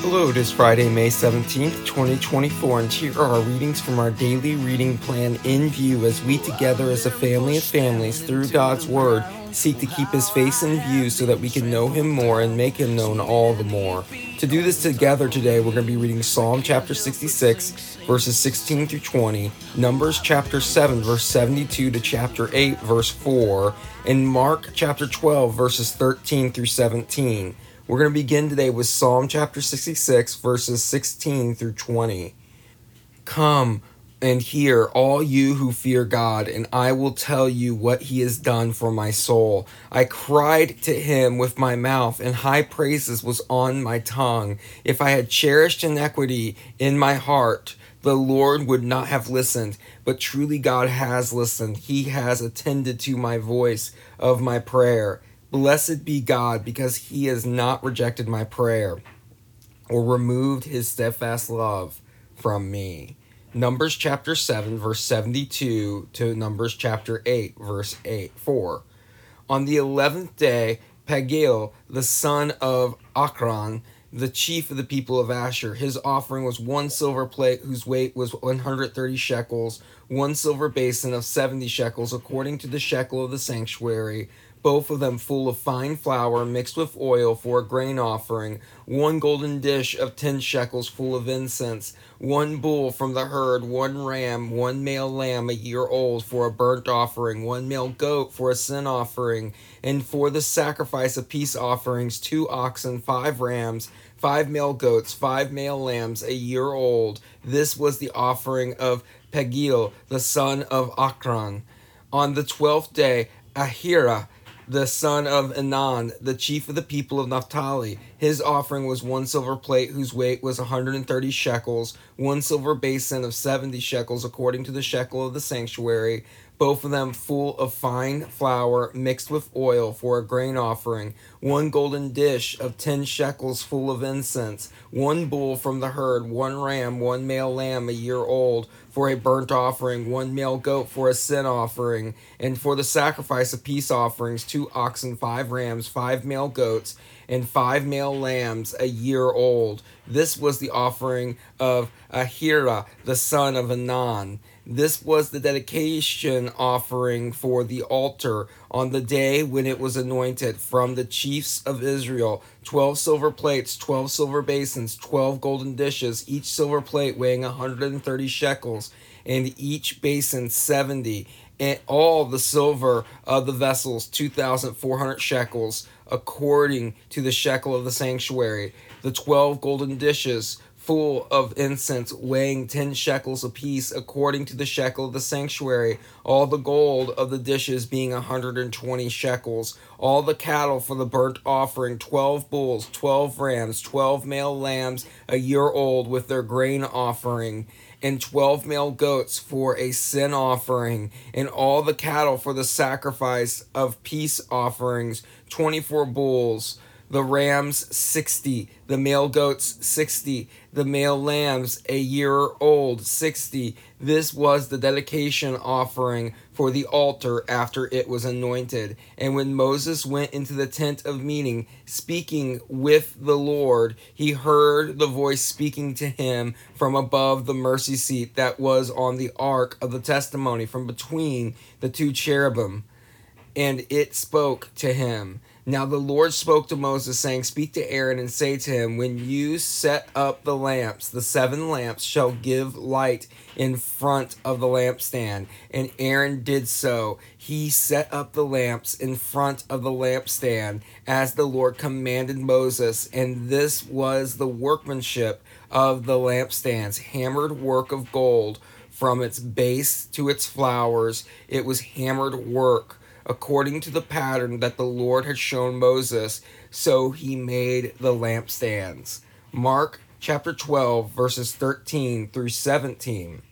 Hello, it is Friday, May 17th, 2024, and here are our readings from our daily reading plan in view as we together as a family of families through God's Word seek to keep His face in view so that we can know Him more and make Him known all the more. To do this together today, we're going to be reading Psalm chapter 66, verses 16 through 20, Numbers chapter 7, verse 72 to chapter 8, verse 4, and Mark chapter 12, verses 13 through 17. We're going to begin today with Psalm chapter 66, verses 16 through 20. Come and hear, all you who fear God, and I will tell you what He has done for my soul. I cried to Him with my mouth, and high praises was on my tongue. If I had cherished iniquity in my heart, the Lord would not have listened, but truly God has listened. He has attended to my voice of my prayer. Blessed be God, because He has not rejected my prayer or removed His steadfast love from me. Numbers chapter 7, verse 72 to Numbers chapter 8, verse 4. On the 11th day, Pagiel, the son of Akran, the chief of the people of Asher, his offering was 1 silver plate whose weight was 130 shekels, 1 silver basin of 70 shekels according to the shekel of the sanctuary, both of them full of fine flour mixed with oil for a grain offering, 1 golden dish of 10 shekels full of incense, 1 bull from the herd, 1 ram, 1 male lamb a year old for a burnt offering, 1 male goat for a sin offering, and for the sacrifice of peace offerings 2 oxen, 5 rams, 5 male goats, 5 male lambs a year old. This was the offering of Pagiel, the son of Akran. On the 12th day, Ahira, the son of Enan, the chief of the people of Naphtali. His offering was 1 silver plate whose weight was 130 shekels, 1 silver basin of 70 shekels according to the shekel of the sanctuary, both of them full of fine flour mixed with oil for a grain offering, 1 golden dish of 10 shekels full of incense, 1 bull from the herd, 1 ram, 1 male lamb a year old for a burnt offering, 1 male goat for a sin offering, and for the sacrifice of peace offerings 2 oxen, 5 rams, 5 male goats, and 5 male lambs a year old. This was the offering of Ahira, the son of Enan. This was the dedication offering for the altar on the day when it was anointed from the chiefs of Israel. 12 silver plates, 12 silver basins, 12 golden dishes, each silver plate weighing 130 shekels, and each basin 70. And all the silver of the vessels, 2,400 shekels, according to the shekel of the sanctuary. The 12 golden dishes, full of incense, weighing 10 shekels apiece, according to the shekel of the sanctuary, all the gold of the dishes being 120 shekels, all the cattle for the burnt offering, 12 bulls, 12 rams, 12 male lambs a year old with their grain offering, and 12 male goats for a sin offering, and all the cattle for the sacrifice of peace offerings, 24 bulls, the rams 60, the male goats 60, the male lambs a year old 60. This was the dedication offering for the altar after it was anointed. And when Moses went into the tent of meeting, speaking with the Lord, he heard the voice speaking to him from above the mercy seat that was on the ark of the testimony, from between the 2 cherubim. And it spoke to him. Now the Lord spoke to Moses, saying, Speak to Aaron and say to him, When you set up the lamps, the 7 lamps shall give light in front of the lampstand. And Aaron did so. He set up the lamps in front of the lampstand, as the Lord commanded Moses. And this was the workmanship of the lampstands, hammered work of gold, from its base to its flowers. It was hammered work, according to the pattern that the Lord had shown Moses, so he made the lampstands. Mark chapter 12, verses 13 through 17.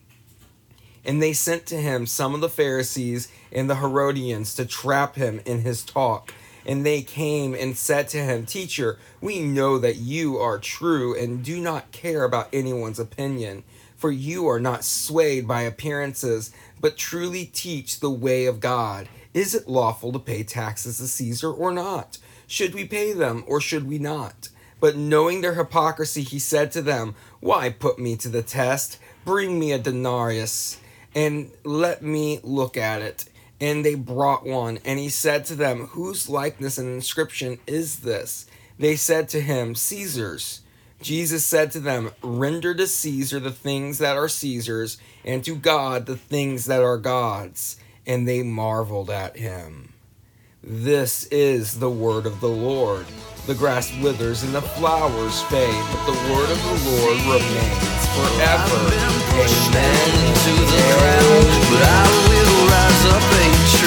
And they sent to him some of the Pharisees and the Herodians to trap him in his talk. And they came and said to him, Teacher, we know that you are true and do not care about anyone's opinion, for you are not swayed by appearances, but truly teach the way of God. Is it lawful to pay taxes to Caesar or not? Should we pay them or should we not? But knowing their hypocrisy, he said to them, "Why put me to the test? Bring me a denarius, and let me look at it." And they brought one. And he said to them, "Whose likeness and inscription is this?" They said to him, "Caesar's." Jesus said to them, "Render to Caesar the things that are Caesar's, and to God the things that are God's." And they marveled at him. This is the word of the Lord. The grass withers and the flowers fade, but the word of the Lord remains forever. Amen. To the ground, but I will rise up each